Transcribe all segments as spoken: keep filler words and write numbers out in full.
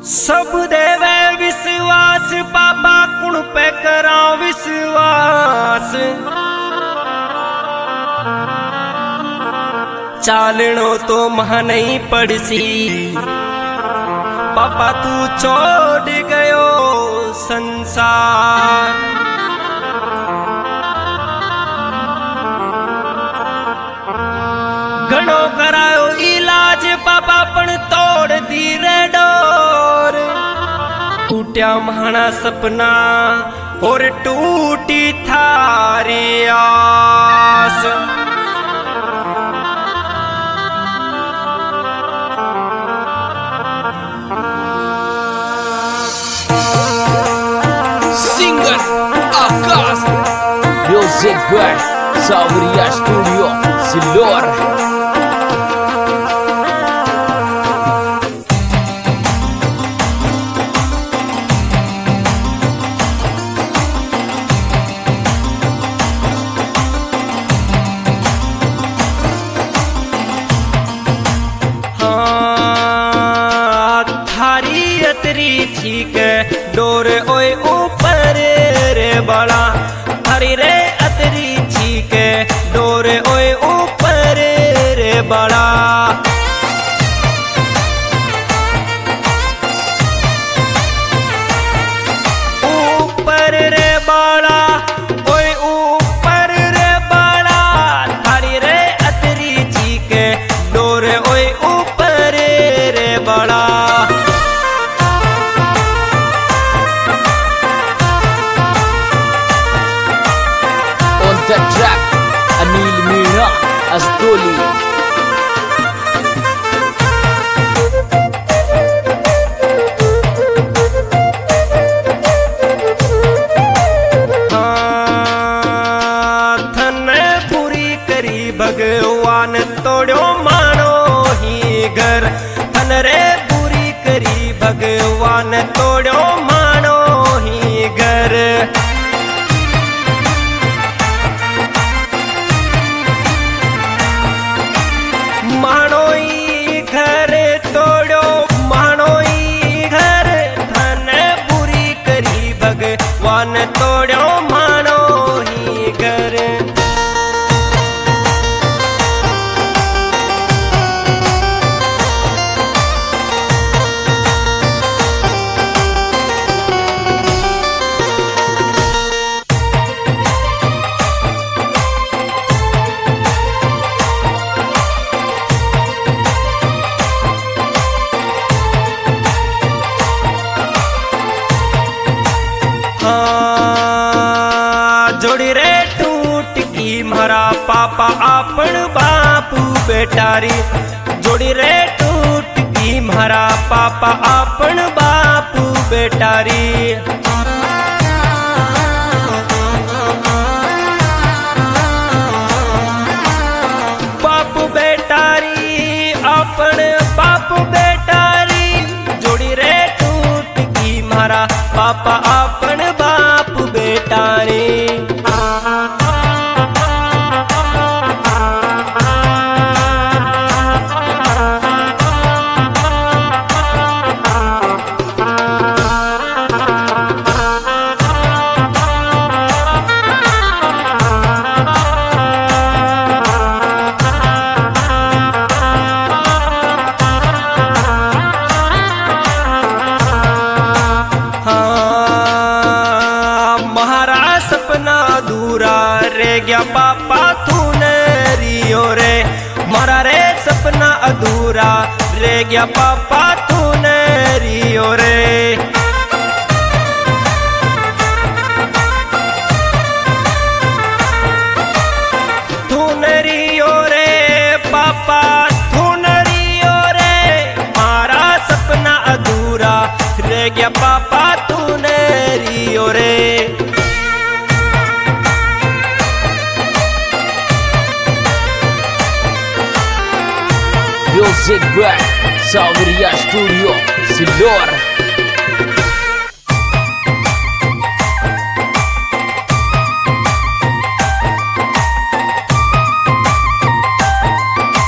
सब देवे विश्वास पापा कुण पे करा विश्वास। चालनो तो मह नहीं पड़सी पापा तू छोड़ गयो संसार। घणो करायो इलाज पापा पण तोड़ दी रे डोर। टूट्या महाना सपना और टूटी थारी आस। Singer Akash music by Sanwariya studio Sillor. ठीक डोर ओए ऊपर रे बड़ा हरी रे अतरी ठीक डोर ओए ऊपर रे बड़ा। ऊपर रे बड़ा ओए ऊपर रे बड़ा हरी रे अतरी ठीक डोर ओए ऊपर रे बड़ा। The track Anil Meena अस्दोली। थने पूरी करी भगवान तोड़ो मानो ही घर। थन रे पूरी करी भगवान तोड़ो मानो ही घर। मानोई घर तोड़ो मानोई घर धन बुरी करी भगवान तोड़ो मानो ही घर। जोड़ी रे टूट की मारा पापा आपन बापू बेटारी। जोड़ी रे टूट की मारा पापा आपन बापू बेटारी। बापू बेटारी आपन बापू बेटारी। जोड़ी रे टूट की मारा पापा आपन बापू बेटारी। रे गया पापा तू रियो रे मारा रे सपना अधूरा रे गया पापा तू रियो रे। तू रियो रे पापा तू रियो रे मारा सपना अधूरा रे गया पापा तू रियो रे। Music by Sanwariya studio Sillor. हाँ।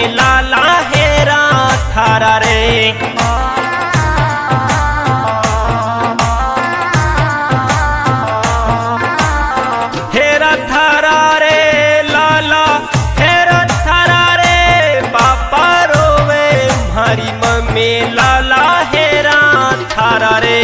लाला हेरा थारा रे। हेरा थारा रे लाला हेरा थारा रे, पापा रोवे मारी मम्मी लाला हेरा थारा रे।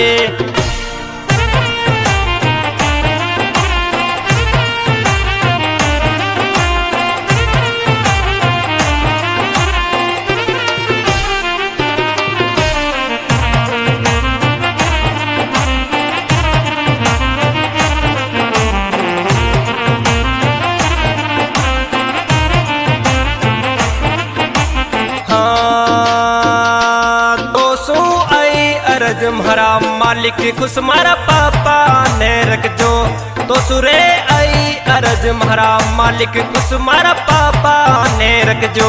अरज म्हारा मालिक खुश मारा पापा ने रख जो, तो सुरे आई अरज म्हारा मालिक खुश मारा पापा ने रख जो।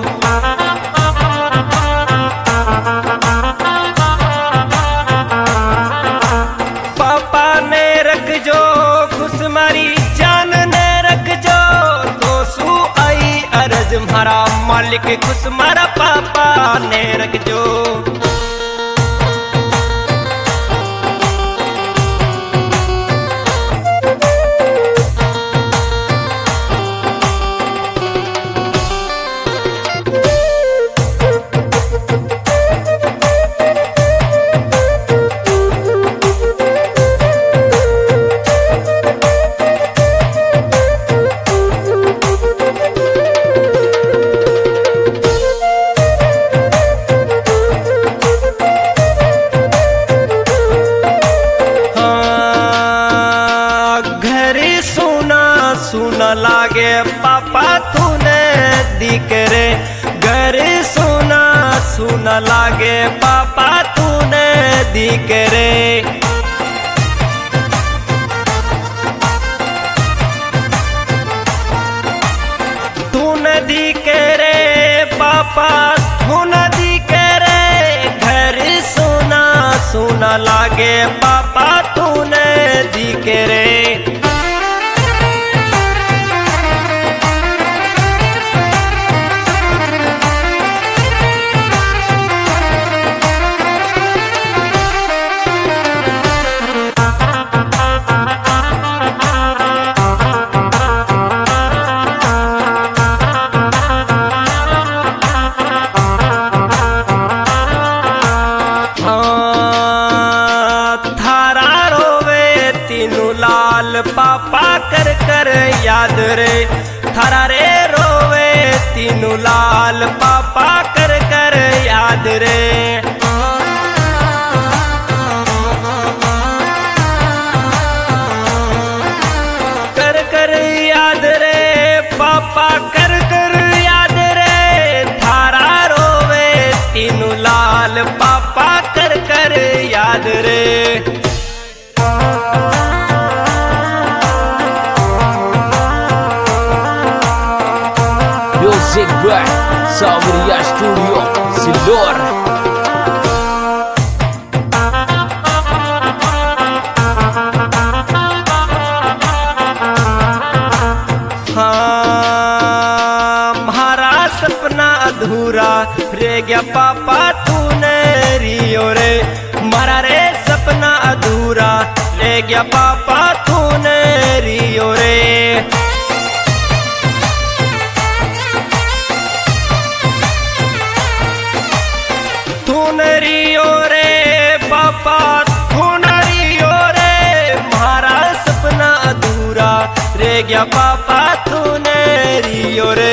पापा ने रख जो खुश मारी जान ने रख जो, तो सु आई अरज म्हारा मालिक खुश मारा पापा ने रख जो। सुना लागे पापा तूने दिख रे, घर सुना सुना लागे पापा तूने दिख रे। तू नदी के रे पापा तू नदी के रे, घर सुना सुना लागे पापा तूने दिख रे। पापा कर कर याद रे थारा रे रोवे तीनू लाल, पापा कर कर याद रे। कर कर याद रे पापा कर कर याद रे, थारा रोवे तीनू लाल, पापा कर कर याद रे। Music by Sabriya Studio Silor। हाँ म्हारा सपना अधूरा रह गया पापा तूने रियो रे, म्हारा रे सपना अधूरा रह गया पापा तूने रियो रे। रियो रे पापा रियो रे, म्हारा सपना अधूरा रह गया पापा तूने रियो रे।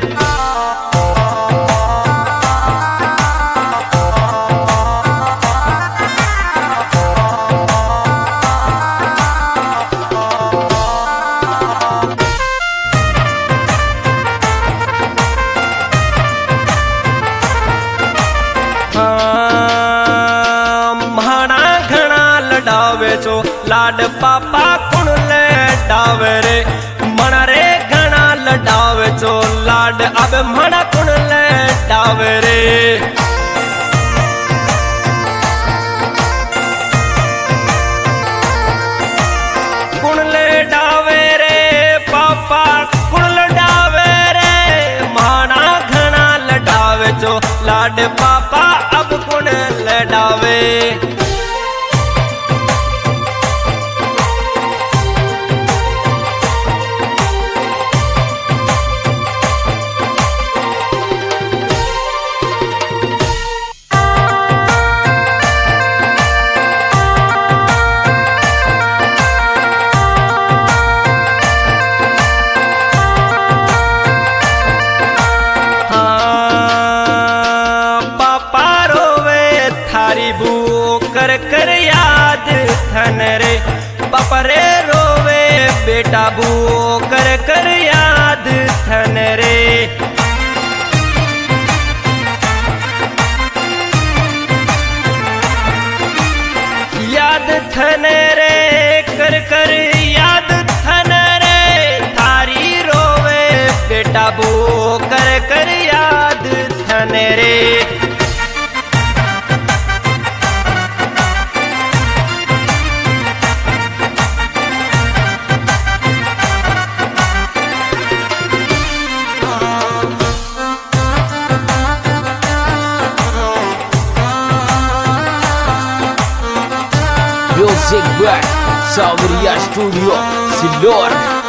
लाड पापा कुण ले डावे रे, मना रे घना लडावे चो लाड अब मना कुण ले डावे रे। कुण ले डावे रे पापा कुण ले डावे रे, माना घना कर याद थन रे पापा रे रोवे बेटा बू कर कर याद थन रे याद थन रे कर कर याद थन रे थारी रोवे बेटा बू कर कर याद थन रे Music by Sabriya Studio Silor.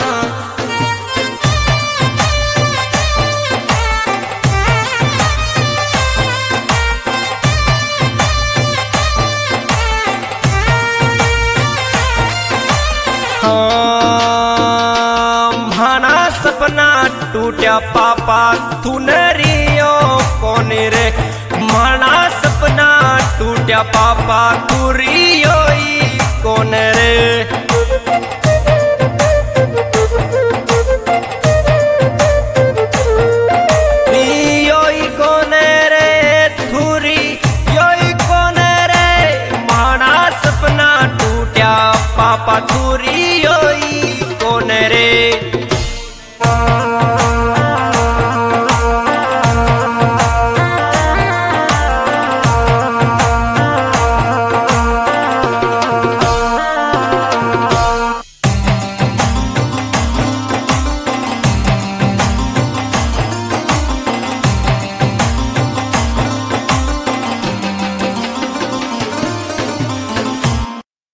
माना सपना टूटा पापा तू नरियो कौन रे माना सपना टूटा पापा तू रियो कौन रे